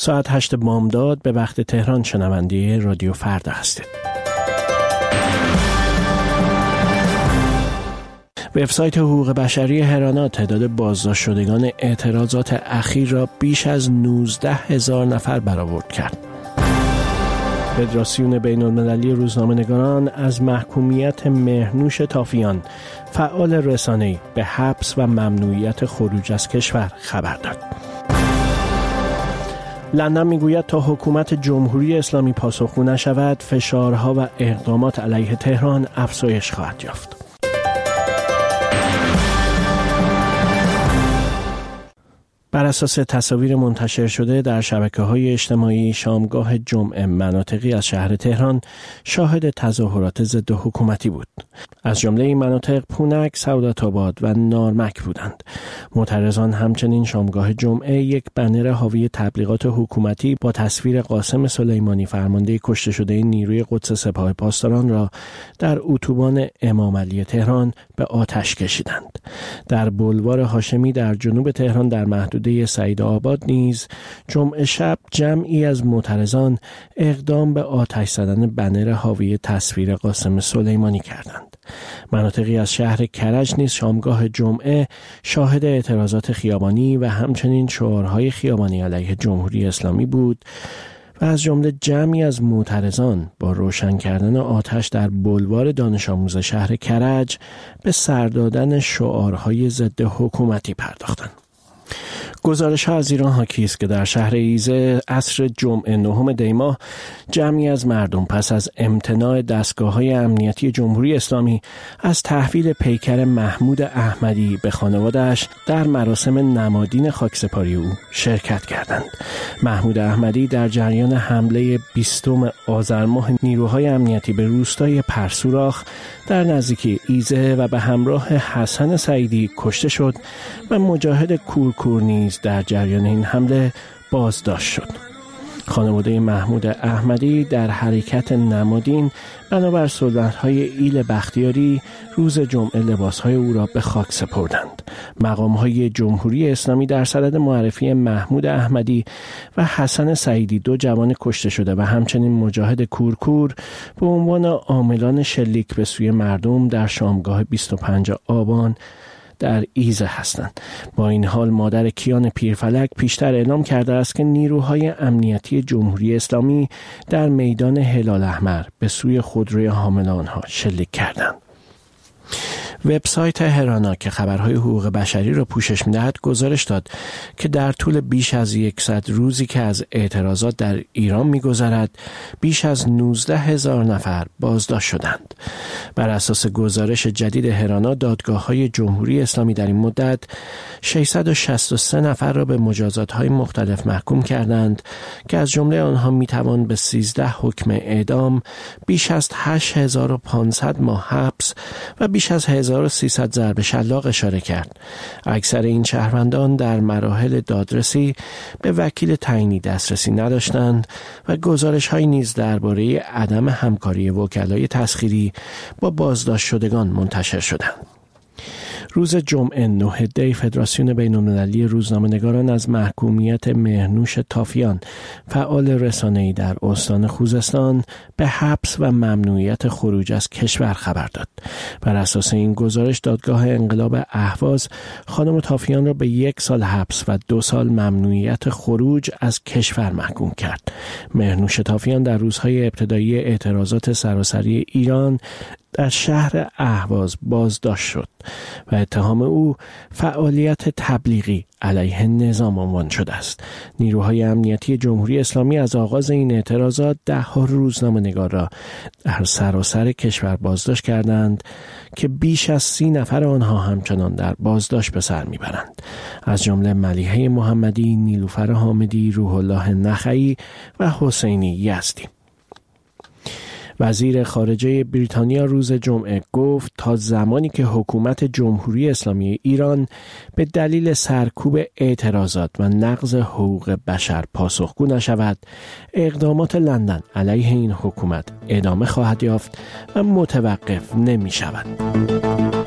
ساعت 8 بامداد به وقت تهران شنونده رادیو فردا هستید. وبسایت حقوق بشری هرانا تعداد بازداشت شدگان اعتراضات اخیر را بیش از 19,000 نفر برآورد کرد. فدراسیون بین‌المللی روزنامه‌نگاران از محکومیت مهرنوش تافیان، فعال رسانه‌ای، به حبس و ممنوعیت خروج از کشور خبر داد. لندن میگوید تا حکومت جمهوری اسلامی پاسخگو نشود، فشارها و اقدامات علیه تهران افزایش خواهد یافت. بر اساس تصاویر منتشر شده در شبکه‌های اجتماعی، شامگاه جمعه مناطقی از شهر تهران شاهد تظاهرات ضد حکومتی بود. از جمله این مناطق پونک، سعادت‌آباد و نارمک بودند. معترضان همچنین شامگاه جمعه یک بنر حاوی تبلیغات حکومتی با تصویر قاسم سلیمانی، فرمانده کشته شده نیروی قدس سپاه پاسداران، را در اتوبان امام علی تهران به آتش کشیدند. در بولوار هاشمی در جنوب تهران در محدوده سعیدآباد نیز جمعه شب جمعی از معترضان اقدام به آتش زدن بنر حاوی تصویر قاسم سلیمانی کردند. مناطقی از شهر کرج نیز شامگاه جمعه شاهد اعتراضات خیابانی و همچنین شعارهای خیابانی علیه جمهوری اسلامی بود و از جمله جمعی از معترضان با روشن کردن آتش در بولوار دانش آموز شهر کرج به سر دادن شعارهای ضد حکومتی پرداختند. گزارش ها از ایران حاکی است که در شهر ایزه عصر جمعه 9 دی ماه جمعی از مردم پس از امتناع دستگاه‌های امنیتی جمهوری اسلامی از تحویل پیکر محمود احمدی به خانواده‌اش در مراسم نمادین خاکسپاری او شرکت کردند. محمود احمدی در جریان حمله 20 آذر ماه نیروهای امنیتی به روستای پرسوراخ در نزدیکی ایزه و به همراه حسن سعیدی کشته شد و مجاهد کورکور نیز در جریان این حمله بازداشت شد. خانواده محمود احمدی در حرکت نمادین بنابر سنت‌های ایل بختیاری روز جمعه لباس‌های او را به خاک سپردند. مقام‌های جمهوری اسلامی در صدد معرفی محمود احمدی و حسن سعیدی، 2 جوان کشته شده و همچنین مجاهد کورکور، به عنوان عاملان شلیک به سوی مردم در شامگاه 25 آبان در ایزه هستند. با این حال مادر کیان پیرفلک پیشتر اعلام کرده است که نیروهای امنیتی جمهوری اسلامی در میدان هلال احمر به سوی خودروی حامل آنها شلیک کردند. وبسایت هرانا که خبرهای حقوق بشری را پوشش می‌دهد گزارش داد که در طول بیش از 100 روزی که از اعتراضات در ایران می‌گذرد، بیش از 19,000 نفر بازداشت شدند. بر اساس گزارش جدید هرانا، دادگاه‌های جمهوری اسلامی در این مدت 663 نفر را به مجازات‌های مختلف محکوم کردند که از جمله آنها می‌توان به 13 حکم اعدام، بیش از 8500 ماه حبس و بیش از 1300 ضرب شلاق اشاره کرد. اکثر این شهروندان در مراحل دادرسی به وکیل تعیینی دسترسی نداشتند و گزارش‌هایی نیز درباره عدم همکاری وکلای تسخیری با بازداشت شدگان منتشر شدند. روز جمعه 9 دی فدراسیون بین‌المللی روزنامه‌نگاران از محکومیت مهرنوش تافیان، فعال رسانه‌ای در استان خوزستان، به حبس و ممنوعیت خروج از کشور خبر داد. بر اساس این گزارش دادگاه انقلاب اهواز خانم تافیان را به 1 سال حبس و 2 سال ممنوعیت خروج از کشور محکوم کرد. مهرنوش تافیان در روزهای ابتدایی اعتراضات سراسری ایران در شهر اهواز بازداشت شد و اتهام او فعالیت تبلیغی علیه نظام عنوان شده است. نیروهای امنیتی جمهوری اسلامی از آغاز این اعتراضات 10 روزنامه‌نگار را در سراسر کشور بازداشت کردند که بیش از 30 نفر آنها همچنان در بازداشت به سر میبرند، از جمله ملیحه محمدی، نیلوفر حامدی، روح الله نخعی و حسینی یزدی. وزیر خارجه بریتانیا روز جمعه گفت تا زمانی که حکومت جمهوری اسلامی ایران به دلیل سرکوب اعتراضات و نقض حقوق بشر پاسخگو نشود، اقدامات لندن علیه این حکومت ادامه خواهد یافت و متوقف نمی شود.